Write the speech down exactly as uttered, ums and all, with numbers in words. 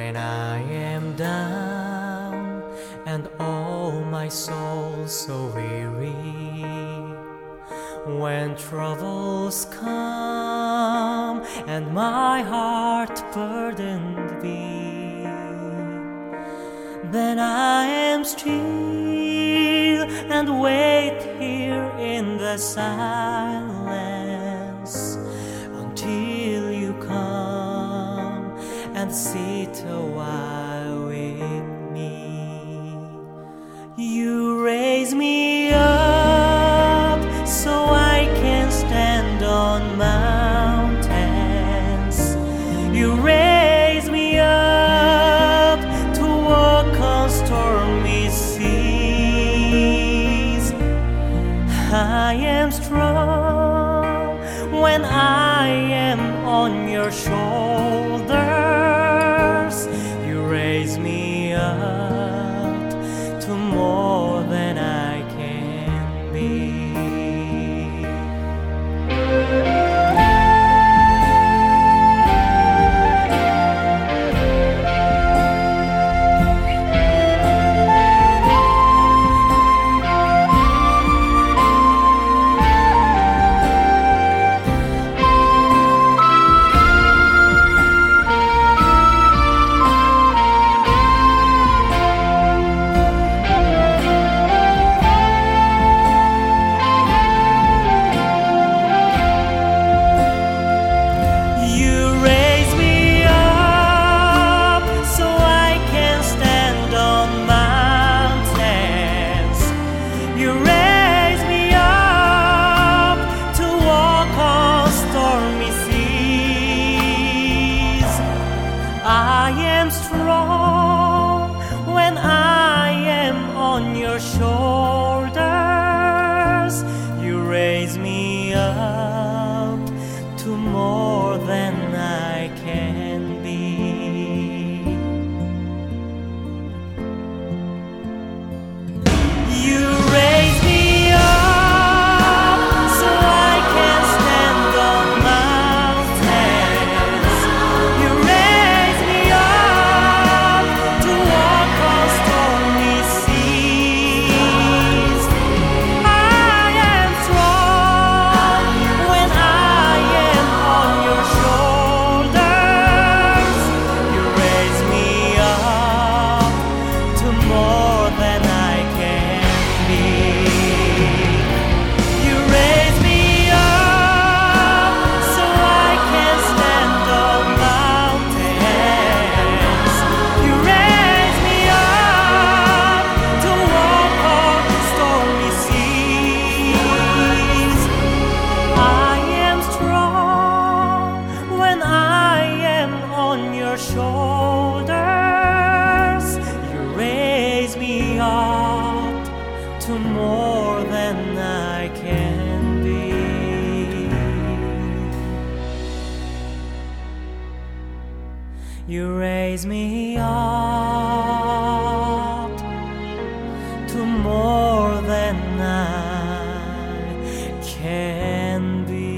When I am down and oh my soul so weary, when troubles come and my heart burdened be, then I am still and wait here in the silence until you come and sit a while with me. You raise me up so I can stand on mountains. You raise me up to walk on stormy seas. I am strong when I am on your shoulders. You raise me up to more than I can be. I am strong when I am on your shoulders. You raise me up to more than I can be. You raise me up so I can stand on mountains. You raise me up to walk on stormy seas. I am strong when I am on your shoulders. You raise me up to more than I can be. You raise me up so I can stand on mountains. You raise me up to walk on stormy seas. I am strong when I am on your shoulders. You raise me up to more than I can be. You raise me up to more than I can be.